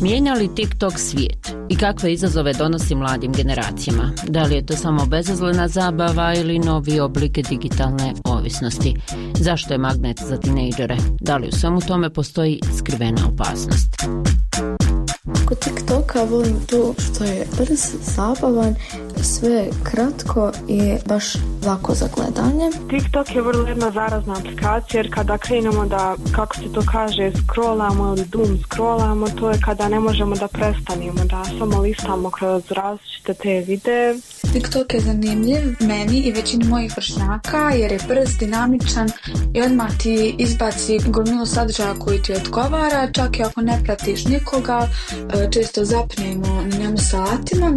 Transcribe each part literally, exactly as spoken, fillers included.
Mijenja li TikTok svijet i kakve izazove donosi mladim generacijama? Da li je to samo bezazlena zabava ili novi oblik digitalne ovisnosti? Zašto je magnet za tinejdžere? Da li u svemu tome postoji skrivena opasnost? Kod TikToka volim to što je brz, zabavan, sve kratko i baš lako za gledanje. TikTok je vrlo jedna zarazna aplikacija jer kada krenemo da, kako se to kaže, scrollamo ili doom scrollamo, to je kada ne možemo da prestanemo, da samo listamo kroz različite te videe. TikTok je zanimljiv meni i većini mojih vršnjaka jer je brz, dinamičan i odmah ti izbaci gomilu sadržaja koji ti odgovara, čak i ako ne pratiš nikoga, često zapnemo na njemu satima.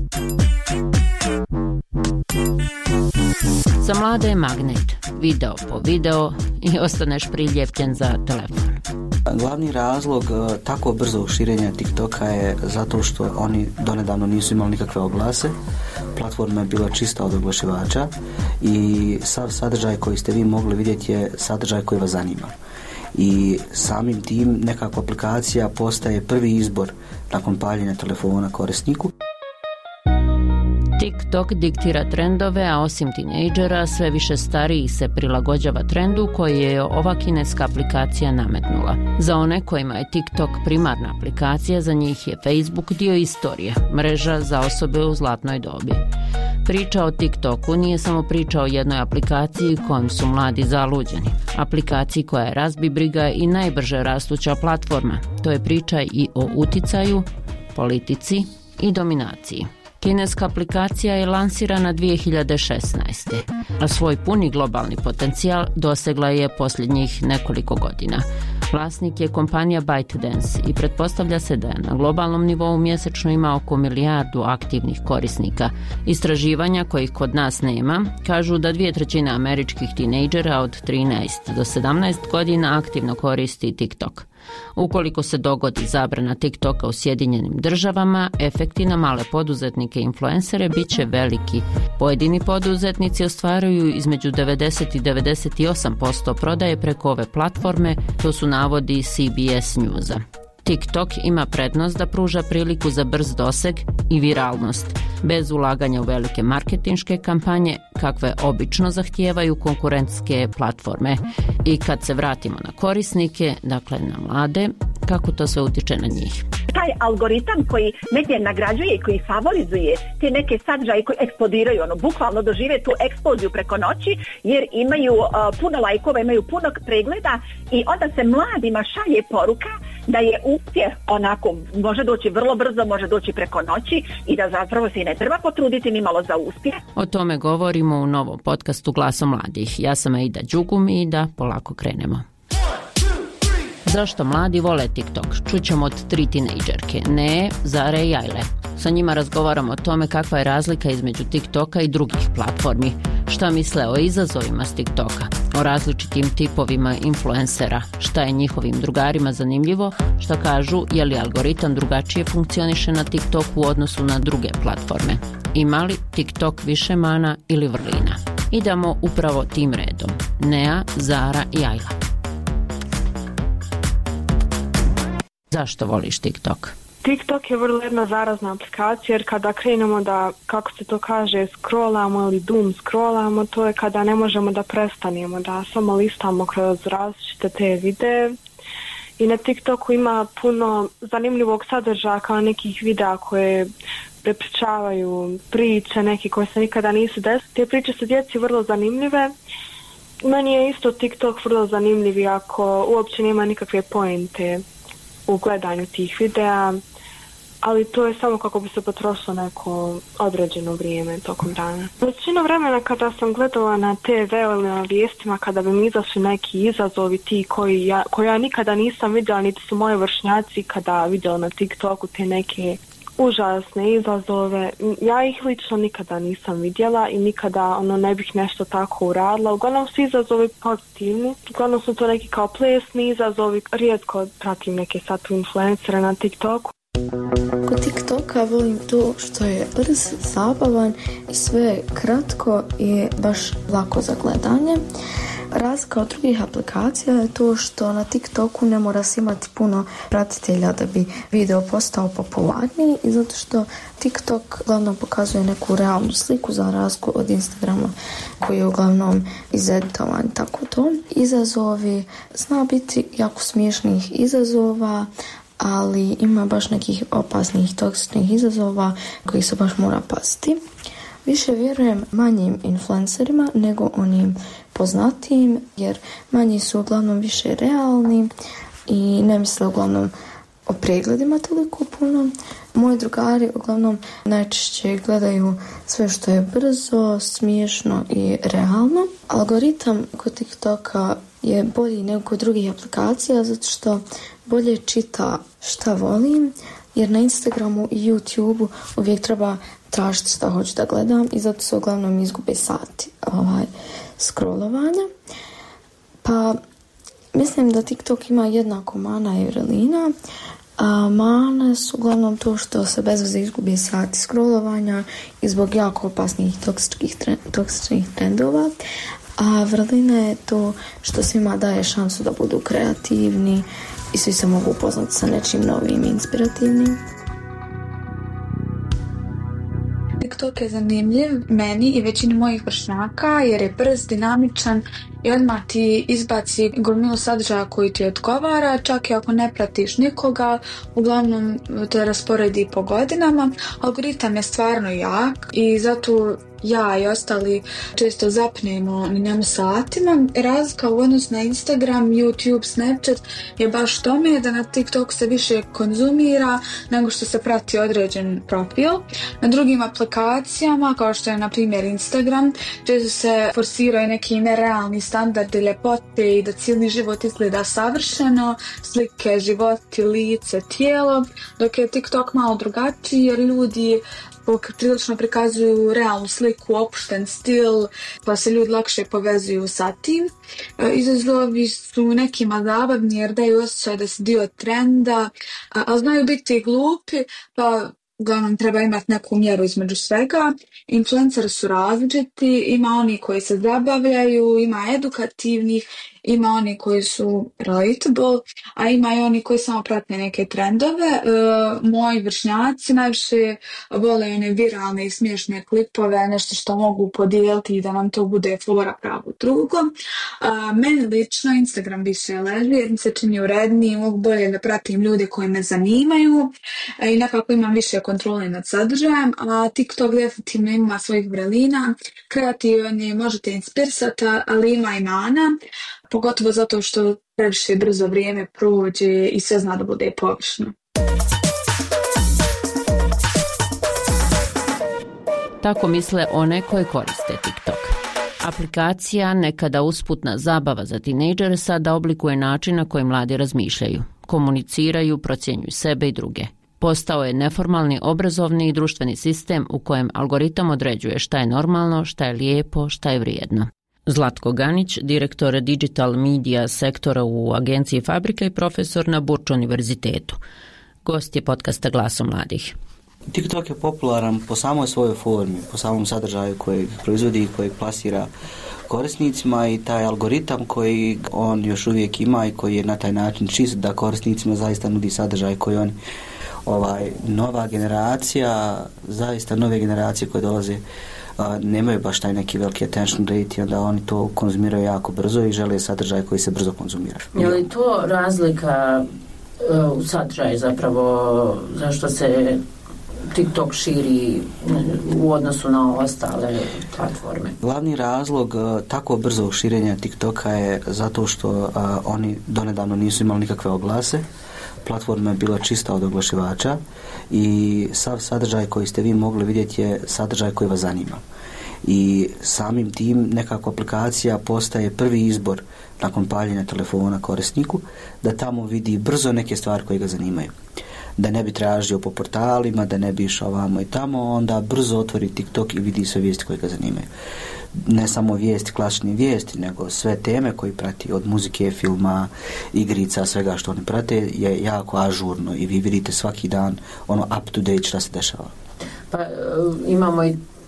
Za mlade je magnet, video po video i ostaneš priljepten za telefon. Glavni razlog tako brzog širenja TikToka je zato što oni donedavno nisu imali nikakve oglase. Platforma je bila čista od oglašivača i sav sadržaj koji ste vi mogli vidjeti je sadržaj koji vas zanima. I samim tim nekakva aplikacija postaje prvi izbor nakon paljenja telefona korisniku. TikTok diktira trendove, a osim tinejdžera sve više starijih se prilagođava trendu koji je ova kineska aplikacija nametnula. Za one kojima je TikTok primarna aplikacija, za njih je Facebook dio istorije, mreža za osobe u zlatnoj dobi. Priča o TikToku nije samo priča o jednoj aplikaciji kojom su mladi zaluđeni. Aplikaciji koja je razbibriga i najbrže rastuća platforma. To je priča i o uticaju, politici i dominaciji. Kineska aplikacija je lansirana dvije hiljade šesnaeste. a svoj puni globalni potencijal dosegla je posljednjih nekoliko godina. Vlasnik je kompanija ByteDance i pretpostavlja se da je na globalnom nivou mjesečno ima oko milijardu aktivnih korisnika. Istraživanja kojih kod nas nema kažu da dvije trećine američkih tinejdžera od trinaest do sedamnaest godina aktivno koristi TikTok. Ukoliko se dogodi zabrana TikToka u Sjedinjenim državama, efekti na male poduzetnike i influencere bit će veliki. Pojedini poduzetnici ostvaruju između devedeset i devedeset osam posto prodaje preko ove platforme, to su navodi C B S Newsa. TikTok ima prednost da pruža priliku za brz doseg i viralnost, bez ulaganja u velike marketinške kampanje, kakve obično zahtijevaju konkurentske platforme. I kad se vratimo na korisnike, dakle na mlade, kako to sve utiče na njih? Taj algoritam koji negdje nagrađuje i koji favorizuje te neke sadržaje koji eksplodiraju, ono, bukvalno dožive tu eksploziju preko noći, jer imaju uh, puno lajkova, imaju puno pregleda i onda se mladima šalje poruka da je uspjeh onako, može doći vrlo brzo, može doći preko noći i da zapravo se i ne treba potruditi ni malo za uspjeh. O tome govorimo u novom podcastu Glasom mladih. Ja sam Aida Đugum i da polako krenemo. Zašto mladi vole TikTok? Čućemo od tri tinejdžerke, Ne, Zare i Ajle. Sa njima razgovaramo o tome kakva je razlika između TikToka i drugih platformi, šta misle o izazovima s TikToka, o različitim tipovima influencera, šta je njihovim drugarima zanimljivo, šta kažu je li algoritam drugačije funkcioniše na TikToku u odnosu na druge platforme. Ima li TikTok više mana ili vrlina? Idemo upravo tim redom. Nea, Zara i Ajla. Zašto voliš TikTok? TikTok je vrlo jedna zarazna aplikacija jer kada krenemo da, kako se to kaže, scrollamo ili doom scrollamo, to je kada ne možemo da prestanemo, da samo listamo kroz različite te videe. I na TikToku ima puno zanimljivog sadržaja kao nekih videa koje prepričavaju priče, neke koje se nikada nisu desile. Te priče su djeci vrlo zanimljive. Meni je isto TikTok vrlo zanimljiv iako uopće nema nikakve pointe u gledanju tih videa, ali to je samo kako bi se potrošilo neko određeno vrijeme tokom dana. Većinu vremena kada sam gledala na te ve ili na vijestima, kada bi mi izašli neki izazovi ti koji ja, koji ja nikada nisam vidjela, niti su moji vršnjaci kada vidjela na TikToku te neke užasne izazove, ja ih lično nikada nisam vidjela i nikada ono ne bih nešto tako uradila. Uglavnom su izazovi pozitivni, uglavnom su to neki kao plesni izazovi, rijetko pratim neke satu influencere na TikToku. Kod TikToka volim to što je brz, zabavan, sve kratko i baš lako za gledanje. Razlika od drugih aplikacija je to što na TikToku ne mora se imati puno pratitelja da bi video postao popularniji i zato što TikTok uglavnom pokazuje neku realnu sliku za razliku od Instagrama koji je uglavnom izeditovan, tako to. Izazovi, zna biti jako smiješnih izazova, ali ima baš nekih opasnih, toksičnih izazova koji se baš mora paziti. Više vjerujem manjim influencerima nego onim poznatijim, jer manji su uglavnom više realni i ne misle uglavnom o pregledima toliko puno. Moji drugari uglavnom najčešće gledaju sve što je brzo, smiješno i realno. Algoritam kod TikToka je bolji nego kod drugih aplikacija zato što bolje čita šta volim, jer na Instagramu i YouTubeu uvijek treba tražiti šta hoću da gledam i zato se uglavnom izgube sati ovaj, scrollovanja. Pa mislim da TikTok ima jednako mana i vrlina. A mane su uglavnom to što se bez veze izgubi sati scrollovanja i zbog jako opasnih toksičnih, trend, toksičnih trendova. A vrlina je to što svima daje šansu da budu kreativni i svi se mogu upoznati sa nečim novim i inspirativnim. TikTok je zanimljiv meni i većini mojih vršnjaka jer je brz, dinamičan i odmah ti izbaci gomilu sadržaja koji ti odgovara, čak i ako ne pratiš nikoga, uglavnom te rasporedi po godinama. Algoritam je stvarno jak i zato ja i ostali često zapnemo na njemu satima. Razlika u odnosu na Instagram, YouTube, Snapchat je baš tome da na TikTok se više konzumira nego što se prati određen profil. Na drugim aplikacijama, kao što je na primjer Instagram, često se forsiraju neki nerealni standardi ljepote i da cijeli život izgleda savršeno, slike, životi, lice, tijelo, dok je TikTok malo drugačiji jer ljudi prilično prikazuju realnu sliku, opušten stil, pa se ljudi lakše povezuju sa tim. Izazovi su nekima zabavni jer daju osjećaj da si dio trenda, ali znaju biti glupi, pa uglavnom treba imati neku mjeru između svega. Influenceri su različiti, ima oni koji se zabavljaju, ima edukativnih, ima oni koji su relatable, a ima i oni koji samo prate neke trendove. E, moji vršnjaci najviše vole one viralne i smiješne klipove, nešto što mogu podijeliti i da nam to bude fora pravo drugom. E, meni lično Instagram više leži jer mi se čini uredniji, mogu bolje da pratim ljude koji me zanimaju e, i nekako imam više kontrole nad sadržajem, a TikTok definitivno ima svojih vrelina, kreativan je, možete inspirisati, ali ima i mana, pogotovo zato što previše brzo vrijeme prođe i sve zna da bude površno. Tako misle one koje koriste TikTok. Aplikacija, nekada usputna zabava za tinejdžere, sada oblikuje način na koji mladi razmišljaju, komuniciraju, procjenjuju sebe i druge. Postao je neformalni obrazovni i društveni sistem u kojem algoritam određuje šta je normalno, šta je lijepo, šta je vrijedno. Zlatko Ganić, direktor Digital Media sektora u agenciji Fabrika i profesor na Burč univerzitetu. Gost je podcasta Glasom mladih. TikTok je popularan po samoj svojoj formi, po samom sadržaju kojeg proizvodi i kojeg plasira korisnicima i taj algoritam koji on još uvijek ima i koji je na taj način čist da korisnicima zaista nudi sadržaj koji oni ovaj, nova generacija, zaista nove generacije koje dolaze a, nemaju baš taj neki veliki attention rate i onda oni to konzumiraju jako brzo i žele sadržaj koji se brzo konzumira. Je li to razlika uh, u sadržaju zapravo zašto se TikTok širi u odnosu na ostale platforme? Glavni razlog uh, tako brzog širenja TikToka je zato što uh, oni donedavno nisu imali nikakve oglase. Platforma je bila čista od oglašivača i sav sadržaj koji ste vi mogli vidjeti je sadržaj koji vas zanima. I samim tim nekako aplikacija postaje prvi izbor nakon paljenja telefona korisniku da tamo vidi brzo neke stvari koje ga zanimaju. Da ne bi tražio po portalima, da ne bi išao vamo i tamo, onda brzo otvori TikTok i vidi sve vijesti koje ga zanimaju. Ne samo vijesti, klasične vijesti, nego sve teme koje prati, od muzike, filma, igrica, svega što oni prate je jako ažurno i vi vidite svaki dan ono up to date šta se dešava. Pa imamo i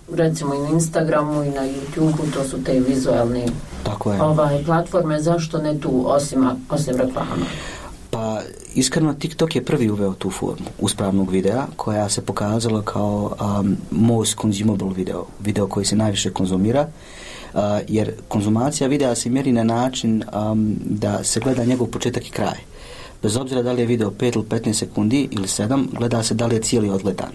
recimo i na Instagramu i na YouTubeu, to su te vizualne Tako je. Ovaj, platforme, zašto ne tu osim, osim reklama? Pa iskreno TikTok je prvi uveo tu formu uspravnog videa koja se pokazala kao um, most consumable video, video koji se najviše konzumira, uh, jer konzumacija videa se mjeri na način um, da se gleda njegov početak i kraj. Bez obzira da li je video pet ili petnaest sekundi ili sedam, gleda se da li je cijeli odgledan.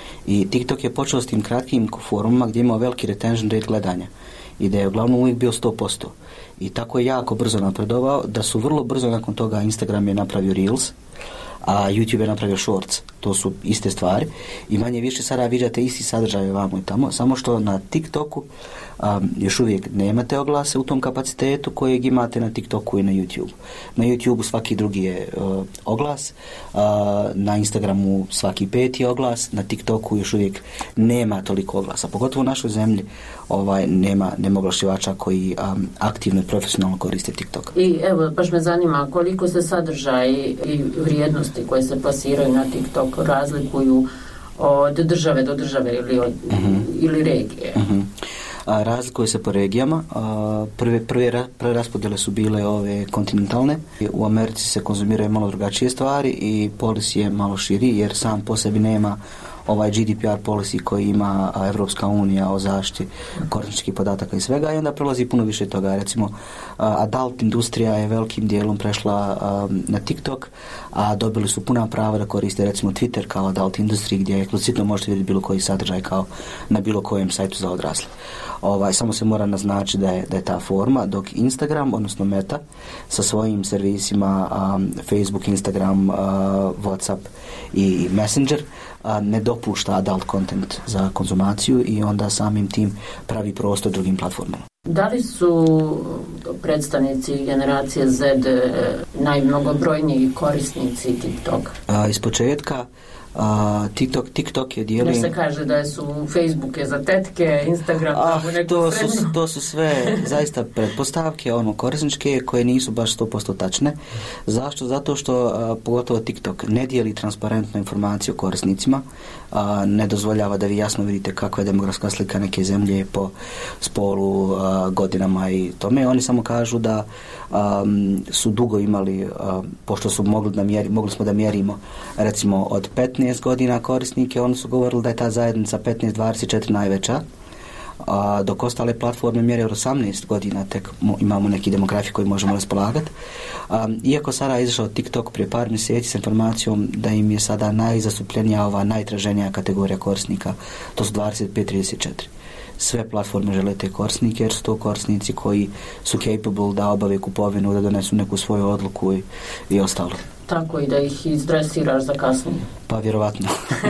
I TikTok je počeo s tim kratkim forumama gdje imao veliki retention rate gledanja i da je uglavnom uvijek bio sto posto. I tako je jako brzo napredovao, da su vrlo brzo nakon toga Instagram je napravio Reels, a YouTube je napravio Shorts. To su iste stvari i manje više sada viđate isti sadržaj vamo i tamo, samo što na TikToku um, još uvijek nemate oglase u tom kapacitetu kojeg imate na TikToku i na YouTube. Na YouTube svaki drugi je uh, oglas, uh, na Instagramu svaki peti oglas, na TikToku još uvijek nema toliko oglasa, pogotovo u našoj zemlji ovaj, nema, nema oglašivača koji um, aktivno i profesionalno koriste TikTok. I evo, baš me zanima koliko se sadržaj i vrijednosti koje se plasiraju na TikTok razlikuju od države do države ili, od, uh-huh. ili regije. Uh-huh. A, razlikuje se po regijama. A, prve, prve, prve raspodjele su bile ove kontinentalne. U Americi se konzumiraju malo drugačije stvari i policy je malo širi jer sam po sebi nema ovaj G D P R policy koji ima Evropska unija o zaštiti korisničkih podataka i svega i onda prolazi puno više toga. Recimo, adult industrija je velikim dijelom prešla um, na TikTok, a dobili su puna prava da koriste recimo Twitter kao adult industriji gdje eksplicitno možete vidjeti bilo koji sadržaj kao na bilo kojem sajtu za odrasle. Ovaj, samo se mora naznačiti da je, da je ta forma, dok Instagram, odnosno Meta, sa svojim servisima um, Facebook, Instagram, uh, WhatsApp i Messenger uh, ne dopušta adult content za konzumaciju i onda samim tim pravi prostor drugim platformama. Da li su predstavnici generacije Z najmnogobrojniji korisnici TikTok? Uh, iz početka Uh, TikTok, TikTok je dijelio... Jer se kaže da su Facebook je za tetke, Instagram ah, za neku to srednju. su, to su sve zaista pretpostavke, ono, korisničke koje nisu baš sto posto tačne. Zašto? Zato što uh, pogotovo TikTok ne dijeli transparentnu informaciju korisnicima, uh, ne dozvoljava da vi jasno vidite kakva je demografska slika neke zemlje po spolu, uh, godinama i tome. Oni samo kažu da um, su dugo imali, uh, pošto su mogli, da mjeri, mogli smo da mjerimo recimo od petnaest godina korisnike, oni su govorili da je ta zajednica petnaest dvadeset četiri najveća, a dok ostale platforme mjere od osamnaest godina tek mo, imamo neki demografi koji možemo raspolagati. Iako sada je izašao TikTok prije par mjeseci s informacijom da im je sada najzastupljenija ova najtraženija kategorija korisnika, to su dvadeset pet trideset četiri. Sve platforme žele te korisnike jer su to korisnici koji su capable da obave kupovinu, da donesu neku svoju odluku i, i ostalo. Tako i da ih izdresiraš za kasnije. Pa vjerovatno.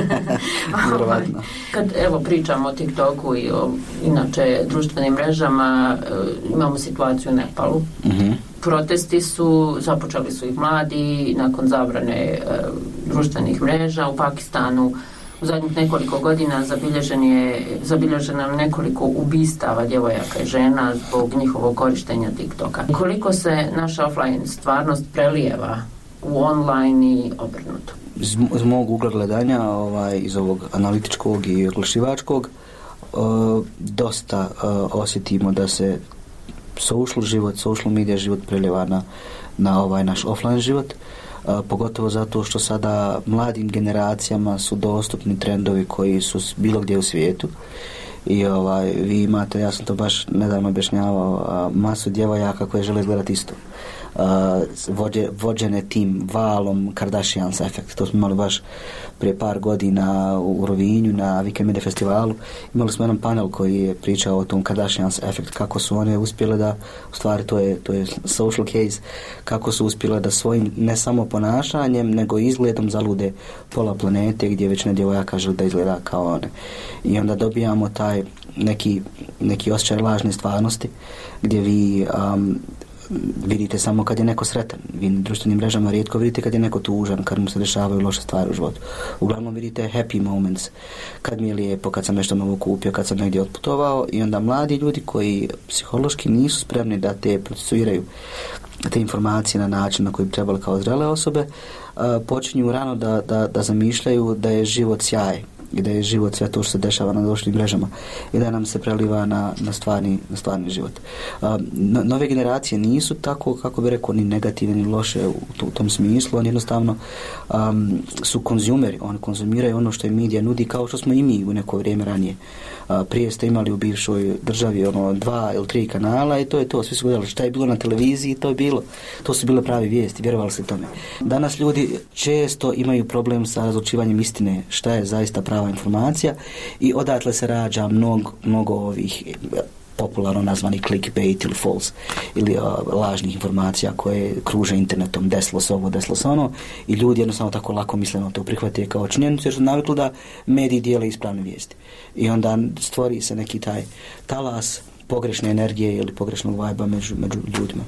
vjerovatno. Kad evo pričamo o TikToku i o inače društvenim mrežama, imamo situaciju u Nepalu. Uh-huh. Protesti su, započeli su ih mladi nakon zabrane e, društvenih mreža. U Pakistanu u zadnjih nekoliko godina zabilježen je, zabilježeno nekoliko ubistava djevojaka i žena zbog njihovog korištenja TikToka. Koliko se naša offline stvarnost prelijeva u online i obrnuto? Iz, iz mog ugla gledanja, ovaj, iz ovog analitičkog i oglašivačkog, uh, dosta uh, osjetimo da se social život, social media život prelijeva na, na ovaj naš offline život. Uh, pogotovo zato što sada mladim generacijama su dostupni trendovi koji su bilo gdje u svijetu i ovaj, vi imate, ja sam to baš nedavno objašnjavao, uh, masu djevojaka koje žele izgledati isto. Uh, vođe, vođene tim valom Kardashians efekt. To smo imali baš prije par godina u Rovinju na Weekend Media festivalu. Imali smo jedan panel koji je pričao o tom Kardashians efekt, kako su one uspjele da, u stvari to je, to je social case, kako su uspjele da svojim ne samo ponašanjem nego izgledom zalude pola planete gdje već ne djevojaka želi da izgleda kao one. I onda dobijamo taj neki, neki osjećaj lažne stvarnosti gdje vi um, vidite samo kad je neko sretan. Vi na društvenim mrežama rijetko vidite kad je neko tužan, kad mu se dešavaju loše stvari u životu. Uglavnom vidite happy moments, kad mi je lijepo, kad sam nešto novo kupio, kad sam negdje otputovao i onda mladi ljudi koji psihološki nisu spremni da te procesuiraju te informacije na način na koji bi trebali kao zrele osobe, uh, počinju rano da, da, da zamišljaju da je život sjaj i da je život sve to što se dešava na društvenim mrežama i da nam se preliva na, na, stvarni, na stvarni život. Um, no, nove generacije nisu tako, kako bi rekao, ni negativne ni loše u, u tom smislu, oni jednostavno um, su konzumeri, oni konzumiraju ono što im medija nudi kao što smo i mi u neko vrijeme ranije. Uh, prije ste imali u bivšoj državi ono, dva ili tri kanala i to je to, svi su gledali šta je bilo na televiziji, to je bilo. To su bile pravi vijesti, vjerovali se tome. Danas ljudi često imaju problem sa razlučivanjem istine, šta je zaista prava informacija i odatle se rađa mnogo, mnogo ovih popularno nazvani clickbait ili false ili uh, lažnih informacija koje kruže internetom, desilo se ovo, desilo se ono i ljudi jednostavno tako lako misleno to prihvate kao činjenicu jer su navikli da mediji dijele ispravne vijesti. I onda stvori se neki taj talas pogrešne energije ili pogrešnog vajba među, među ljudima.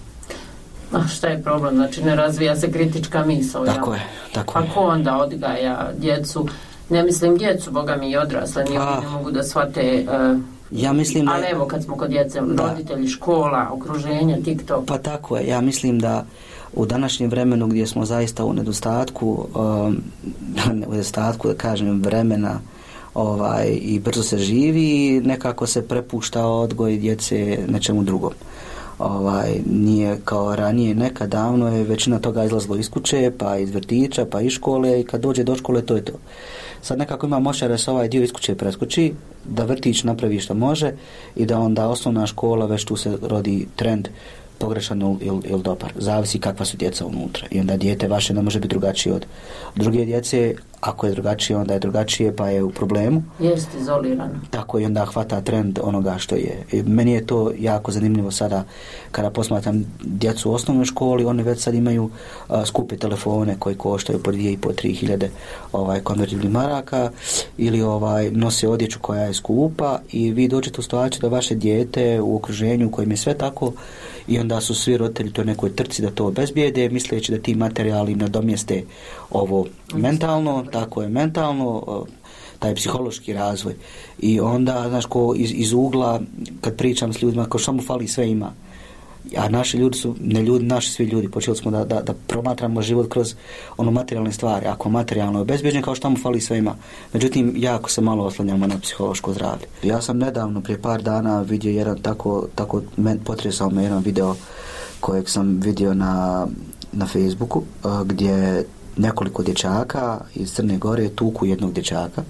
A šta je problem? Znači ne razvija se kritička misao. Tako ja? je, tako je. A ko onda odgaja djecu? Ne mislim djecu, boga mi i odrasle, ni oni ne mogu da shvate... Uh, ja mislim da... Ali evo kad smo kod djece, da. Roditelji, škola, okruženje, TikTok... Pa tako je, ja mislim da u današnjem vremenu gdje smo zaista u nedostatku, um, u nedostatku, da kažem, vremena ovaj, i brzo se živi, nekako se prepušta odgoj djece nečemu drugom. Ovaj, nije kao ranije, nekad davno je većina toga izlazilo iz kuće, pa iz vrtića, pa iz škole i kad dođe do škole to je to. Sad nekako ima moćar da se ovaj dio iz kuće preskoči, da vrtić napravi što može i da onda osnovna škola već tu se rodi trend pogrešan ili, ili dobar. Zavisi kakva su djeca unutra. I onda dijete vaše ne može biti drugačije od druge djece. Ako je drugačije, onda je drugačije, pa je u problemu. Jeste izolirano. Tako i onda hvata trend onoga što je. I meni je to jako zanimljivo sada kada posmatram djecu u osnovnoj školi, oni već sad imaju a, skupe telefone koji koštaju po dvije i po tri hiljade ovaj, konvertibilnih maraka ili ovaj, nose odjeću koja je skupa i vi dođete u situaciju da vaše dijete u okruženju u kojem je sve tako i onda su svi roditelji to nekoj trci da to obezbijede, misleći da ti materijali nadomjeste ovo mentalno, tako je mentalno, taj psihološki razvoj. I onda, znaš, ko iz, iz ugla, kad pričam s ljudima, kao šta mu fali, sve ima. A naši ljudi su, ne ljudi, naši svi ljudi, počeli smo da, da, da promatramo život kroz ono materijalne stvari. Ako materijalno je obezbjeđen, kao šta mu fali, sve ima. Međutim, jako se malo oslanjamo na psihološko zdravlje. Ja sam nedavno, prije par dana, vidio jedan tako, tako men, potresao me jedan video kojeg sam vidio na, na Facebooku, uh, gdje nekoliko dječaka iz Crne Gore tuku jednog dječaka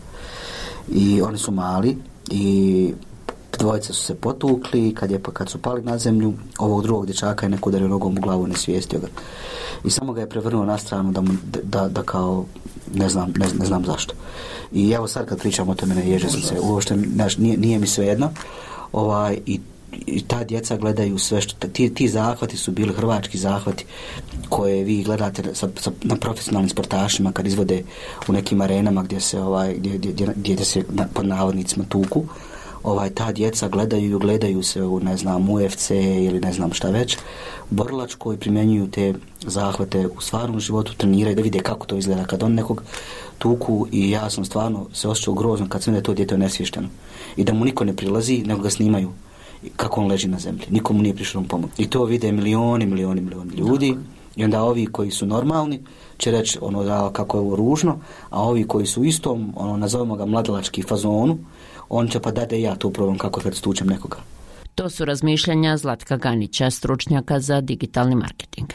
i oni su mali i dvojice su se potukli, kad, je, kad su pali na zemlju, ovog drugog dječaka je neko udario nogom u glavu, ne svijestio ga. I samo ga je prevrnuo na stranu da, mu, da, da kao, ne znam, ne, ne znam zašto. I evo sad kad pričam o tome, ne ježe sam se, uopšte nije, nije mi svejedno. Ovaj, i i ta djeca gledaju sve što ti, ti zahvati su bili hrvački zahvati koje vi gledate sa, sa, na profesionalnim sportašima kad izvode u nekim arenama gdje se ovaj gdje, gdje, gdje se na, pod navodnicima tuku. Ovaj ta djeca gledaju gledaju se u ne znam U F C ili ne znam šta već borilačko i primjenjuju te zahvate u stvarnom životu, treniraju da vide kako to izgleda kad on nekog tuku i ja sam stvarno se osjećao grozno kad sam da je to dijete nesvješteno i da mu niko ne prilazi nego ga snimaju kako on leži na zemlji. Nikomu nije prišao mu pomoć. I to vide milioni, milioni, milioni ljudi. I onda ovi koji su normalni će reći ono da kako je ovo ružno, a ovi koji su istom, ono nazovemo ga mladalački fazonu, on će pa dade ja to probam kako kad stučem nekoga. To su razmišljanja Zlatka Ganića, stručnjaka za digitalni marketing.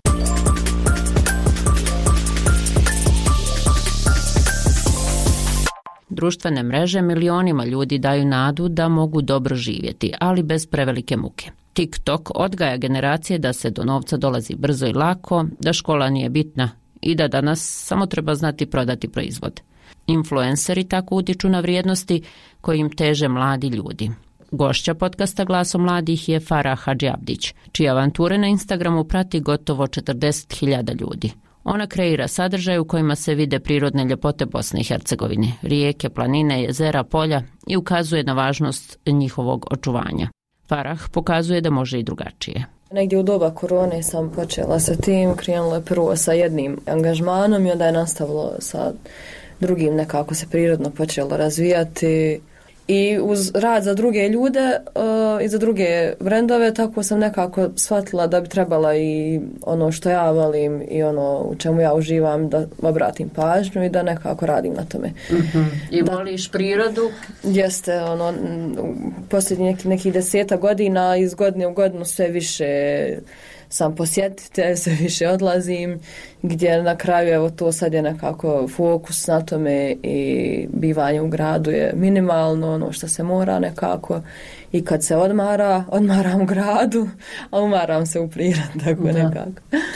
Društvene mreže milionima ljudi daju nadu da mogu dobro živjeti, ali bez prevelike muke. TikTok odgaja generacije da se do novca dolazi brzo i lako, da škola nije bitna i da danas samo treba znati prodati proizvod. Influenceri tako utiču na vrijednosti kojim teže mladi ljudi. Gošća podcasta Glasom mladih je Farah Hadžiabdić, čije avanture na Instagramu prati gotovo četrdeset hiljada ljudi. Ona kreira sadržaj u kojima se vide prirodne ljepote Bosne i Hercegovine, rijeke, planine, jezera, polja i ukazuje na važnost njihovog očuvanja. Farah pokazuje da može i drugačije. Negdje u doba korone sam počela sa tim, krenula je prvo sa jednim angažmanom i onda je nastavilo sa drugim, nekako se prirodno počelo razvijati. I uz rad za druge ljude uh, i za druge brendove, tako sam nekako shvatila da bi trebala i ono što ja volim i ono u čemu ja uživam da obratim pažnju i da nekako radim na tome. Mm-hmm. I da, voliš prirodu? Jeste, ono, posljednjih neki, neki deseta godina iz godine u godinu sve više sam posjetitelj, sve više odlazim, gdje na kraju evo to sad je nekako fokus na tome i bivanje u gradu je minimalno, ono što se mora nekako i kad se odmara, odmaram u gradu, a umaram se u prirodi, tako da. Nekako.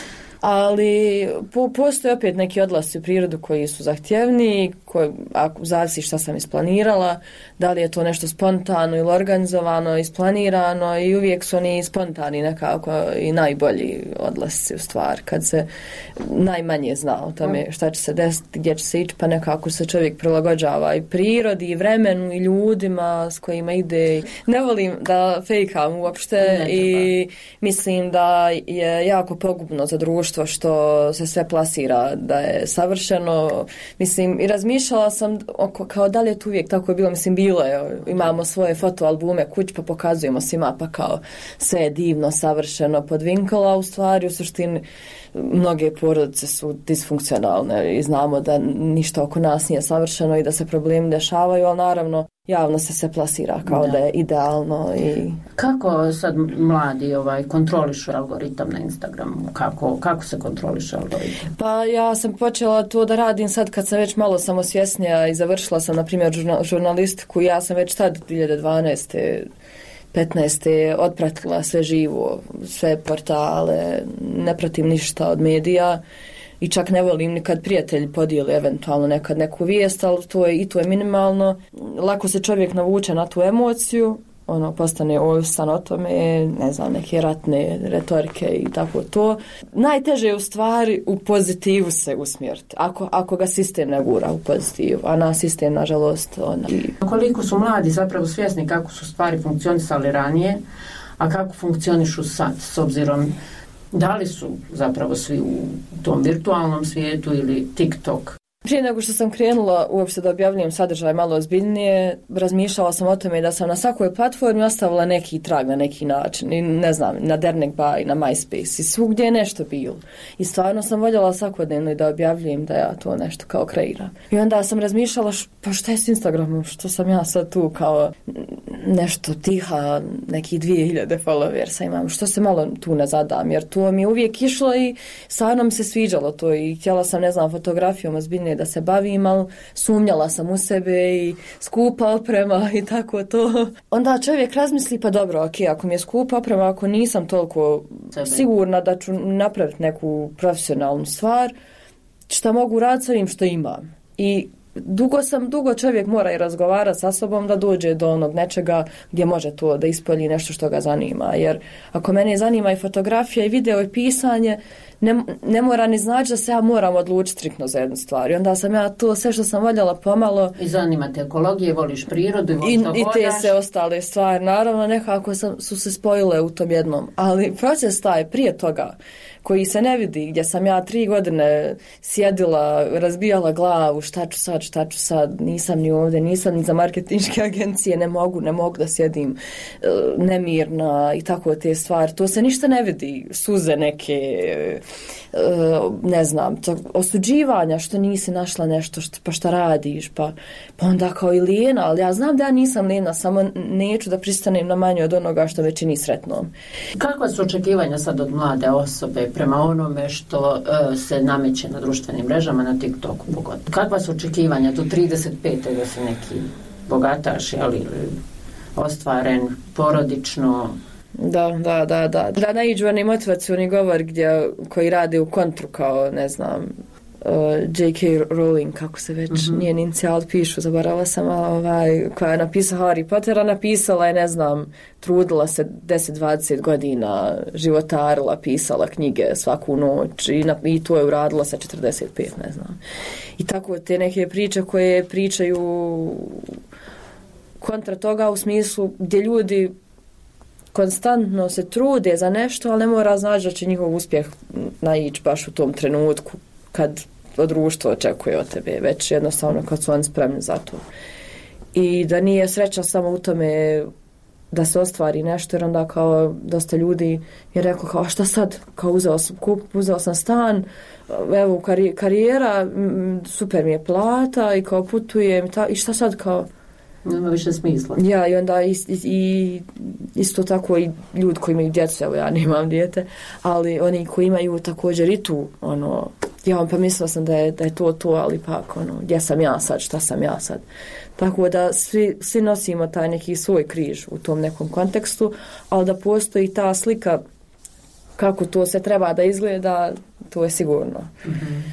Ali po, postoje opet neki odlasci u prirodu koji su zahtjevni, koji, ako zavisi šta sam isplanirala, da li je to nešto spontano ili organizovano, isplanirano i uvijek su oni spontani nekako i najbolji odlasci u stvar, kad se najmanje zna o tome šta će se desiti, gdje će se ići, pa nekako se čovjek prilagođava i prirodi i vremenu i ljudima s kojima ide. Ne volim da fejkam uopšte i mislim da je jako pogubno za društvo što se sve plasira da je savršeno. Mislim, i razmišljala sam oko, kao da li je to uvijek tako je bilo. Mislim, bilo je. Imamo svoje fotoalbume kuć pa pokazujemo svima pa kao sve je divno, savršeno podvinkala. U stvari, u suštini, mnoge porodice su disfunkcionalne i znamo da ništa oko nas nije savršeno i da se problemi dešavaju, ali naravno javno se se plasira kao da, da je idealno. I kako sad mladi ovaj kontrolišu algoritam na Instagramu? Kako, kako se kontroliše algoritam? Pa ja sam počela to da radim sad kad sam već malo samosvjesnija i završila sam, na primjer, žurnalistiku. Ja sam već tad dvije hiljade dvanaeste petnaeste otpratila sve živo, sve portale, ne pratim ništa od medija. I čak ne volim ni kad prijatelji podijeli eventualno nekad neku vijest, ali to je, i to je minimalno. Lako se čovjek navuče na tu emociju, ono, postane ovisan o tome, ne znam, neke ratne retorike i tako to. Najteže je u stvari u pozitivu se usmjeriti, ako, ako ga sistem ne gura u pozitivu, a na sistem, nažalost, ona. Koliko su mladi zapravo svjesni kako su stvari funkcionisali ranije, a kako funkcionišu sad, s obzirom da li su zapravo svi u tom virtualnom svijetu ili TikTok? Prije nego što sam krenula uopšte da objavljujem sadržaj malo ozbiljnije, razmišljala sam o tome da sam na svakoj platformi ostavila neki trag na neki način. I ne znam, na Dernekbaj, na MySpace i svugdje je nešto bilo. I stvarno sam voljela svakodnevno da objavljujem da ja to nešto kao kreiram. I onda sam razmišljala, š, pa šta je s Instagramom, što sam ja sad tu kao nešto tiha, neki dvije hiljade followersa imam, što se malo tu ne zadam, jer to mi je uvijek išlo i stvarno mi se sviđalo to i htjela sam, ne znam, fotografijom ozbiljnije da se bavim, ali sumnjala sam u sebe i skupa oprema i tako to. Onda čovjek razmisli, pa dobro, ok, ako mi je skupa oprema, ako nisam toliko sebe sigurna da ću napraviti neku profesionalnu stvar, šta mogu raditi s ovim što imam. I dugo sam, dugo čovjek mora i razgovarati sa sobom da dođe do onog nečega gdje može to da ispolji nešto što ga zanima. Jer ako mene zanima i fotografija i video i pisanje, ne, ne mora ni znači da se ja moram odlučiti striktno za jednu stvar. I onda sam ja to sve što sam voljela pomalo. I zanima te ekologije, voliš prirodu i voliš I, što i te hodaš. se ostale stvari. Naravno, nekako sam, su se spojile u tom jednom. Ali proces taj prije toga, koji se ne vidi, gdje sam ja tri godine sjedila, razbijala glavu, šta ću sad, šta ću sad, nisam ni ovdje, nisam ni za marketinške agencije, ne mogu, ne mogu da sjedim uh, nemirna i tako te stvari. To se ništa ne vidi, suze neke, uh, ne znam, to, osuđivanja što nisi našla nešto, što, pa šta radiš, pa, pa onda kao i lijena, ali ja znam da ja nisam lijena, samo neću da pristanem na manje od onoga što me čini sretnom. Kakva su očekivanja sad od mlade osobe prema onome što uh, se nameće na društvenim mrežama, na TikToku pogotovo? Kakva su očekivanja do trideset pete da se neki bogataš, ali ostvaren, porodično? Da, da, da, da. Da naiđu oni motivacioni govor gdje, koji rade u kontru kao, ne znam, uh, J K Rowling, kako se već mm-hmm. njen inicijal pišu, zaboravila sam, ovaj, koja je napisala Harry Pottera, napisala je, ne znam, trudila se deset dvadeset godina, životarila, pisala knjige svaku noć i, na, i to je uradila sa četrdeset pet, ne znam. I tako te neke priče koje pričaju kontra toga u smislu gdje ljudi konstantno se trude za nešto, ali ne mora znači da će njihov uspjeh naići baš u tom trenutku kad društvo očekuje od tebe, već jednostavno kad su oni spremni za to. i da nije sreća samo u tome da se ostvari nešto, jer onda kao dosta ljudi je rekao kao šta sad, kao uzeo sam kup, uzeo sam stan, evo kari, karijera, super mi je plata i kao putujem i, ta, i šta sad kao nema više smisla. Ja, i onda i, i, isto tako i ljudi koji imaju djecu, evo ja nemam dijete, ali oni koji imaju također i tu, ono, ja pa mislila sam da je, da je to to, ali pak, ono, gdje sam ja sad, šta sam ja sad. Tako da svi, svi nosimo taj neki svoj križ u tom nekom kontekstu, ali da postoji ta slika kako to se treba da izgleda, to je sigurno. Mm-hmm.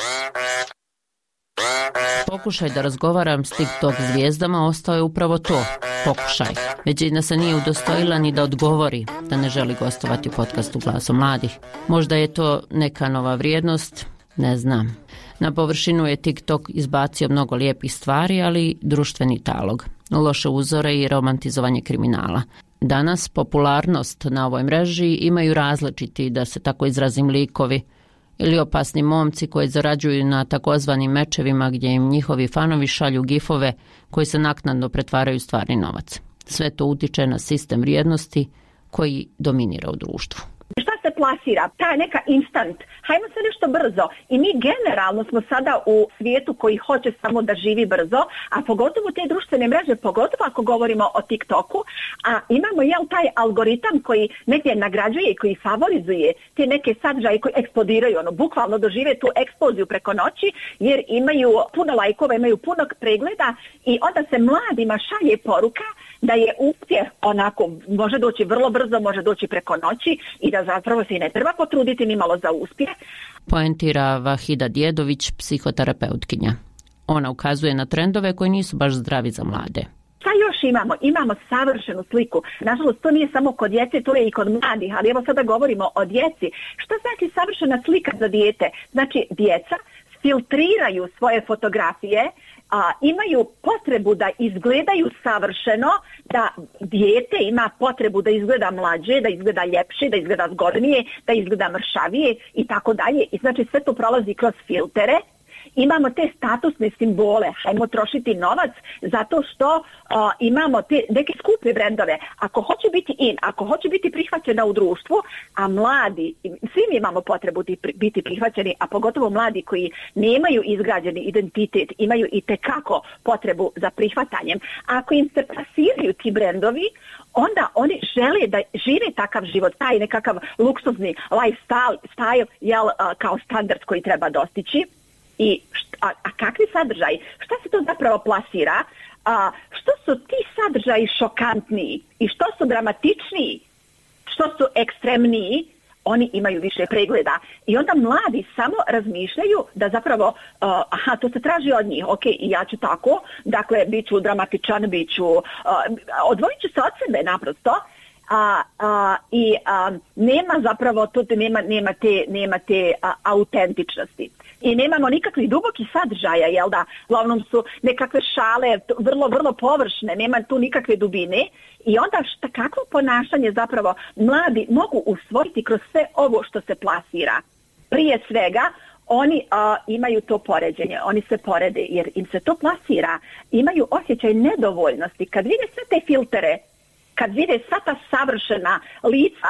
Pokušaj da razgovaram s TikTok zvijezdama ostao je upravo to, pokušaj. Većina se nije udostojila ni da odgovori da ne želi gostovati u podcastu Glasom mladih. Možda je to neka nova vrijednost, ne znam. Na površinu je TikTok izbacio mnogo lijepih stvari, ali društveni talog, loše uzore i romantizovanje kriminala. Danas popularnost na ovoj mreži imaju različiti, da se tako izrazim, likovi ili opasni momci koji zarađuju na takozvanim mečevima gdje im njihovi fanovi šalju gifove koji se naknadno pretvaraju u stvarni novac. Sve to utiče na sistem vrijednosti koji dominira u društvu. Šta se plasira? Ta je neka instant. Hajmo se nešto brzo. I mi generalno smo sada u svijetu koji hoće samo da živi brzo, a pogotovo te društvene mreže, pogotovo ako govorimo o TikToku, a imamo jel taj algoritam koji negdje nagrađuje i koji favorizuje te neke sadržaje koji eksplodiraju, ono, bukvalno dožive tu eksploziju preko noći, jer imaju puno lajkova, imaju puno pregleda i onda se mladima šalje poruka da je uspjeh onako, može doći vrlo brzo, može doći preko noći i da zapravo se i ne treba potruditi ni malo za uspjeh. Poentira Vahida Djedović, psihoterapeutkinja. Ona ukazuje na trendove koji nisu baš zdravi za mlade. Šta još imamo? Imamo savršenu sliku. Nažalost, to nije samo kod djece, to je i kod mladih, ali evo sada govorimo o djeci. Što znači savršena slika za dijete? Znači, djeca filtriraju svoje fotografije, a, imaju potrebu da izgledaju savršeno, da dijete ima potrebu da izgleda mlađe, da izgleda ljepše, da izgleda zgodnije, da izgleda mršavije i tako dalje. I znači sve to prolazi kroz filtere. Imamo te statusne simbole, hajmo trošiti novac zato što uh, imamo te neke skupe brendove. Ako hoće biti in, ako hoće biti prihvaćena u društvu, a mladi, svi mi imamo potrebu biti prihvaćeni, a pogotovo mladi koji nemaju izgrađeni identitet, imaju i tekako potrebu za prihvatanjem. Ako im se plasiraju ti brendovi, onda oni žele da žive takav život, taj nekakav luksuzni lifestyle, style, jel, uh, kao standard koji treba dostići. I šta, a, a kakvi sadržaji? Šta se to zapravo plasira? A, što su ti sadržaji šokantniji i što su dramatičniji, što su ekstremniji, oni imaju više pregleda. I onda mladi samo razmišljaju da zapravo, uh, aha, to se traži od njih, ok, i ja ću tako, dakle, bit ću dramatičan, bit ću, uh, odvojit ću se od sebe naprosto, a, a, i a, nema zapravo, to nema, nema te, nema te a, autentičnosti. I nemamo nikakvih dubokih sadržaja, jel da? Uglavnom su nekakve šale vrlo, vrlo površne, nema tu nikakve dubine. I onda šta, kakvo ponašanje zapravo mladi mogu usvojiti kroz sve ovo što se plasira? Prije svega, oni a, imaju to poređenje, oni se porede jer im se to plasira. Imaju osjećaj nedovoljnosti. Kad vide sve te filtere, kad vide sva ta savršena lica,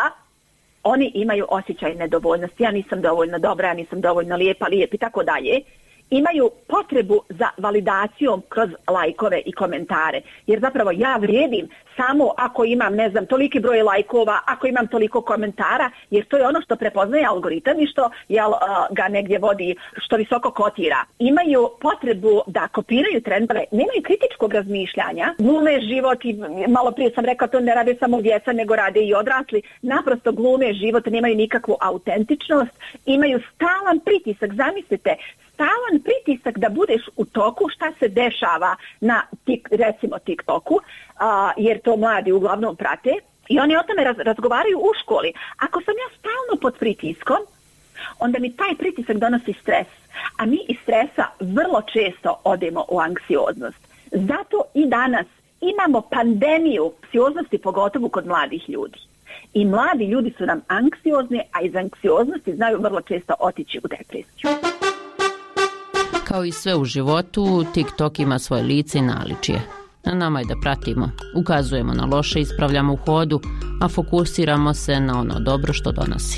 oni imaju osjećaj nedovoljnosti. Ja nisam dovoljno dobra, ja nisam dovoljno lijepa, lijep i tako dalje. Imaju potrebu za validacijom kroz lajkove i komentare. Jer zapravo ja vrijedim samo ako imam, ne znam, toliki broj lajkova, ako imam toliko komentara, jer to je ono što prepoznaje algoritam i što jel, uh, ga negdje vodi, što visoko kotira. Imaju potrebu da kopiraju trendove, nemaju kritičkog razmišljanja, glume život i malo prije sam rekao to ne rade samo djeca, nego rade i odrasli, naprosto glume život, nemaju nikakvu autentičnost, imaju stalan pritisak, zamislite, stalan pritisak da budeš u toku šta se dešava na tik, recimo TikToku, a, jer to mladi uglavnom prate i oni o tome raz, razgovaraju u školi. Ako sam ja stalno pod pritiskom, onda mi taj pritisak donosi stres, a mi iz stresa vrlo često odemo u anksioznost. Zato i danas imamo pandemiju anksioznosti, pogotovo kod mladih ljudi. I mladi ljudi su nam anksiozni, a iz anksioznosti znaju vrlo često otići u depresiju. Kao i sve u životu, TikTok ima svoje lice i naličje. Na nama je da pratimo, ukazujemo na loše, ispravljamo u hodu, a fokusiramo se na ono dobro što donosi.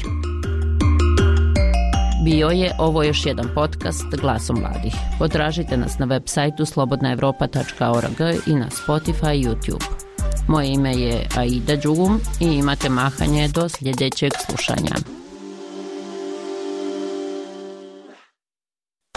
Bio je ovo još jedan podcast Glasom mladih. Potražite nas na web sajtu slobodna evropa tačka org i na Spotify i YouTube. Moje ime je Aida Đugum i imate mahanje do sljedećeg slušanja.